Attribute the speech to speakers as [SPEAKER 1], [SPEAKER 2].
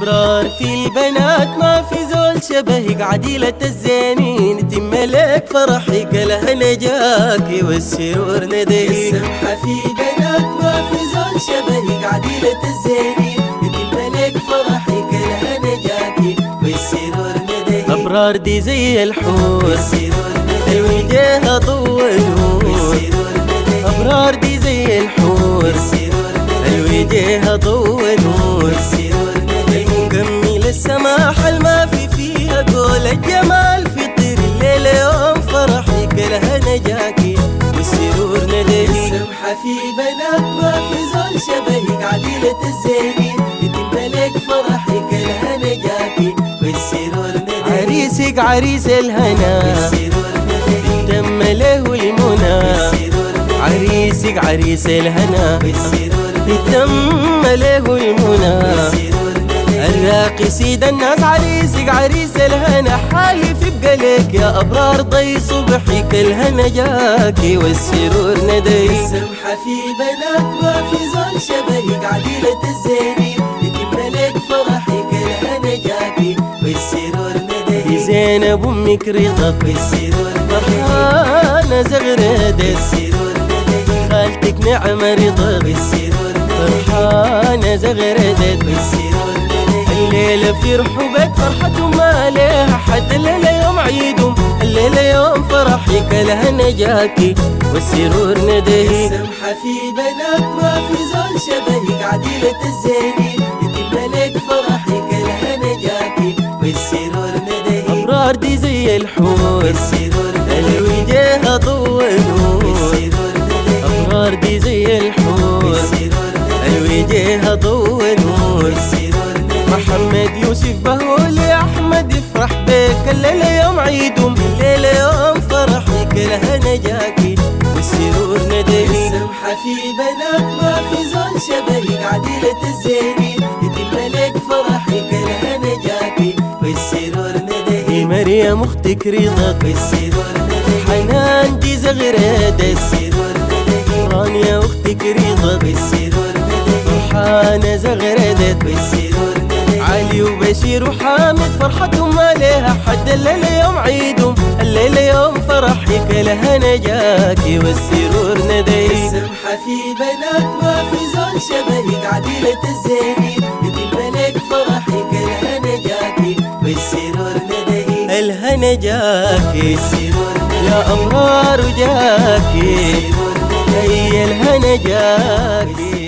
[SPEAKER 1] أبرار في البنات ما في زول شبهك، عديلة الزينين تملك فرحك، الهنا جاكي والسرور نديك.
[SPEAKER 2] السمحة في البنات ما في زول شبهك، عديلة الزينين تملك فرحك، الهنا جاكي والسرور نديك.
[SPEAKER 1] أبرار دي زي الحور
[SPEAKER 2] والسرور نديك،
[SPEAKER 1] الوجه ضوء نور.
[SPEAKER 2] والسرور نديك،
[SPEAKER 1] أبرار دي زي الحور
[SPEAKER 2] والسرور نديك،
[SPEAKER 1] الوجه ضوء نور.
[SPEAKER 2] والسرور نديك.
[SPEAKER 1] المكمل السماحة الما في فيها قول الجمال فطر الليل يوم فرحك، الهنا جاكي والسرور نديك.
[SPEAKER 2] السمحة في البنات ما في زول شبهك، عديلة الزينين تملك فرحك، الهنا جاكي والسرور نديك.
[SPEAKER 1] عريسك عريس الهنا
[SPEAKER 2] والسرور نديك،
[SPEAKER 1] تم له المنى.
[SPEAKER 2] والسرور نديك،
[SPEAKER 1] عريسك عريس الهنا
[SPEAKER 2] والسرور نديك،
[SPEAKER 1] تم له المنى.
[SPEAKER 2] والسرور نديك.
[SPEAKER 1] الراقي سيد الناس عريسك عريس الهنا، حالف بقلك يا أبرار ضي صبحك، الهنا جاكي والسرور نديك.
[SPEAKER 2] السمحة في البنات ما في زول شبهك، عديلة الزينين تملك فرحك، الهنا جاكي والسرور نديك.
[SPEAKER 1] زينب أمك رضا
[SPEAKER 2] والسرور نديك،
[SPEAKER 1] فرحانة زغردت،
[SPEAKER 2] والسرور نديك،
[SPEAKER 1] خالتك نعمة رضا
[SPEAKER 2] والسرور نديك،
[SPEAKER 1] فرحانة زغردت.
[SPEAKER 2] والسرور نديك.
[SPEAKER 1] الليلة في رحوبك فرحة ما لها حد، الليلة يوم عيدهم الليلة يوم فرحك، الهنا جاكي والسرور نديك.
[SPEAKER 2] السمحة في البنات ما في زول شبهك، عديلة الزينين تملك فرحك، الهنا جاكي والسرور نديك.
[SPEAKER 1] أبرار دي زي الحور
[SPEAKER 2] والسرور نديك،
[SPEAKER 1] الوجه ضوء نور.
[SPEAKER 2] والسرور نديك،
[SPEAKER 1] أبرار دي زي الحور
[SPEAKER 2] والسرور نديك،
[SPEAKER 1] الوجه ضوء نور.
[SPEAKER 2] والسرور نديك.
[SPEAKER 1] محمد يوسف بهولي أحمد يفرح بك، الليلة يوم عيدهم الليلة يوم فرحك، الهنا جاكي والسرور نديك.
[SPEAKER 2] السمحة في البنات ما في زول شبهك، عديلة الزينين تملك فرحك، الهنا جاكي والسرور نديك.
[SPEAKER 1] مريم أختك رضا
[SPEAKER 2] والسرور نديك،
[SPEAKER 1] حنان دي زغردت،
[SPEAKER 2] والسرور نديك،
[SPEAKER 1] رانيا أختك رضا
[SPEAKER 2] والسرور نديك،
[SPEAKER 1] فرحانة زغردت.
[SPEAKER 2] والسرور نديك.
[SPEAKER 1] علي وبشير وحامد فرحتهم ما لها حد، الليلة يوم عيدهم الليلة يوم فرحك، الهنا جاكي والسرور نديك.
[SPEAKER 2] السمحة في البنات ما في زول شبهك، عديلة الزينين تملك فرحك، الهنا جاكي والسرور نديك.
[SPEAKER 1] الهنا جاكي
[SPEAKER 2] والسرور نديك،
[SPEAKER 1] يا أبرار جاكي،
[SPEAKER 2] والسرور نديك.
[SPEAKER 1] هي الهنا جاكي.